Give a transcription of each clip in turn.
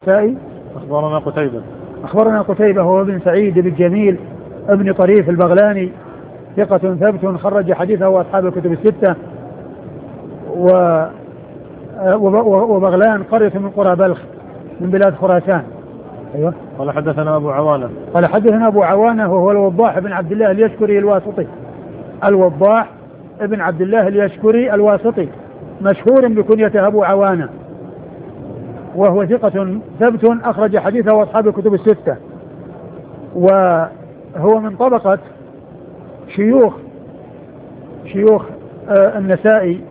النسائي. أخبرنا قتيبة هو ابن سعيد بن جميل ابن طريف البغلاني ثقة ثبت خرج حديثه أصحاب الكتب الستة. وبغلان قرية من قرى بلخ من بلاد خراسان. أيوة. قال حدثنا أبو عوانة. قال حدثنا أبو عوانة وهو الوضاح بن عبد الله اليشكري الواسطي. الوضاح ابن عبد الله اليشكري الواسطي مشهور بكنيته أبو عوانة، وهو ثقة ثبت أخرج حديثه أصحاب الكتب الستة، وهو من طبقة شيوخ النسائي.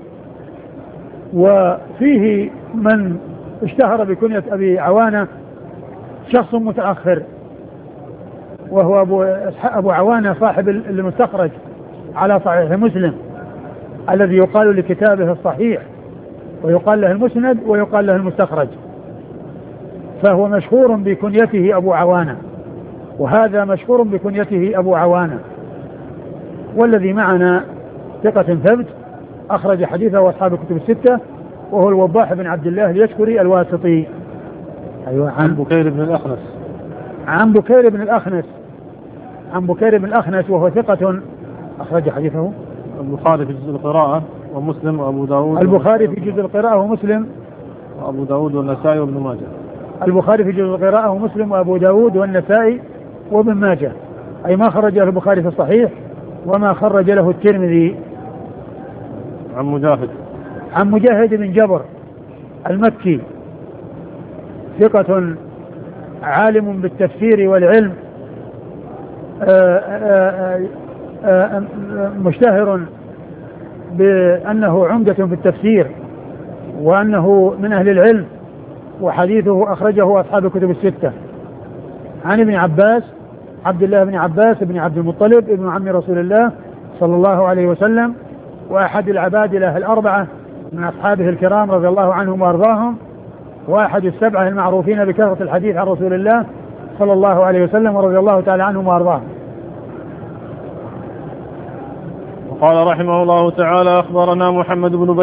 وفيه من اشتهر بكنية أبي عوانة شخص متأخر، وهو أبو عوانة صاحب المستخرج على صحيح مسلم الذي يقال لكتابه الصحيح، ويقال له المسند ويقال له المستخرج، فهو مشهور بكنيته أبو عوانة، وهذا مشهور بكنيته أبو عوانة. والذي معنا ثقة ثبت أخرج حديثه أصحاب الكتب الستة، وهو الوضاح بن عبد الله اليشكري الواسطي. أيوة. عن بكير بن الأخنس وهو ثقة أخرج حديثه البخاري في جزء القراءة ومسلم وأبو داود. البخاري في جزء القراءة ومسلم وأبو داود والنسائي وابن ماجه. البخاري في جزء القراءة ومسلم وأبو داود والنسائي وابن ماجه، أي ما خرج له البخاري في الصحيح وما خرج له الترمذي. عن مجاهد بن جبر المكي ثقة عالم بالتفسير والعلم، مشتهر بأنه عمدة في التفسير وأنه من أهل العلم، وحديثه أخرجه أصحاب الكتب الستة. عن ابن عباس عبد الله بن عباس بن عبد المطلب ابن عم رسول الله صلى الله عليه وسلم، وأحد العبادلة الأربعة من أصحابه الكرام رضي الله عنهم وأرضاهم، وأحد السبعة المعروفين بكثرة الحديث عن رسول الله صلى الله عليه وسلم ورضي الله تعالى عنهم وأرضاهم. وقال رحمه الله تعالى: أخبرنا محمد بن